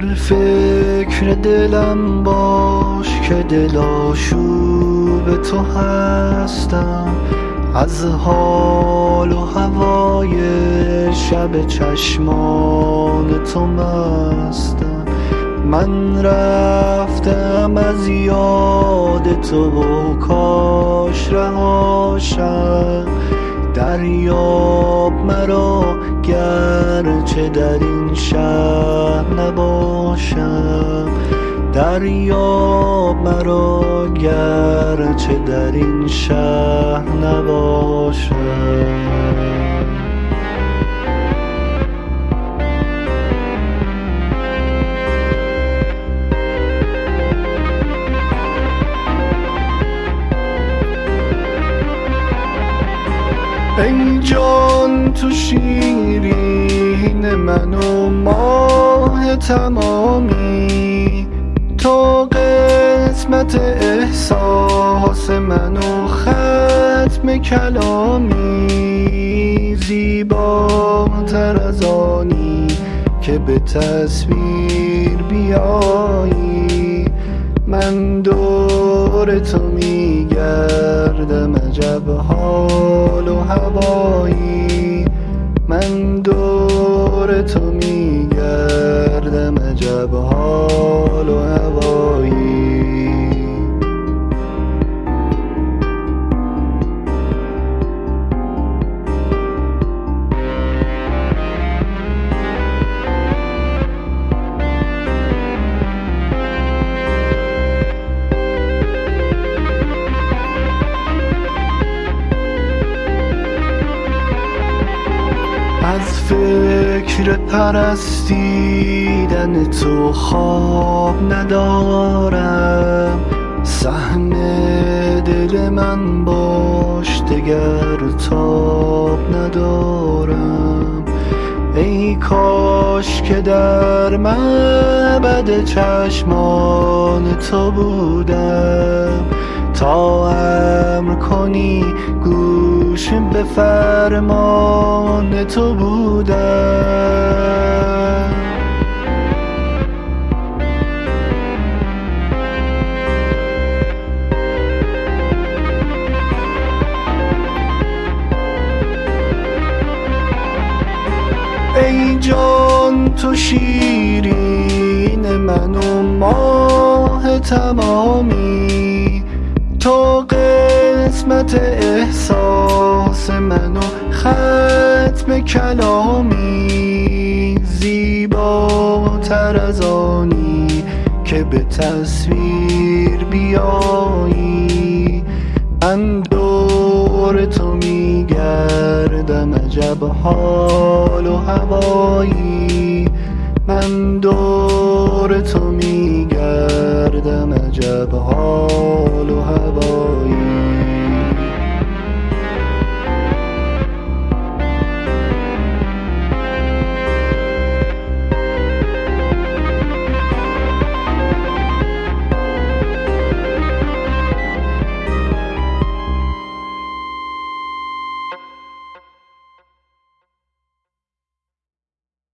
فکر دلم باش که دلاشوب تو هستم، از حال و هوای شب چشمان تو مستم. من رفتم از یاد تو و کاش رهاشم، دریاب مرا گرچه در این شهر نباشم، دریاب مرا گرچه در این شهر نباشم. ای جان تو شیرین من و ماه تمامی، تو قسمت احساس من و ختم کلامی، زیباتر از آنی که به تصویر بیایی. من دور تو میگردم عجب حال و هوایی، من دور تو میگردم عجب حال و هوایی. از فکر پرستیدن تو خواب ندارم، سهم دل من باش دگر تاب ندارم. ای کاش که در معبد چشمان تو بودم، تا امر کنی گوش به فرمان تو بودم. ای جان تو شیرین من و ماه تمامی، تو قسمت احساس من و ختم کلامی، زیباتر از آنی که به تصویر بیایی. من دور تو میگردم عجب حال و هوایی، من دور تو میگردم عجب حال و هوایی.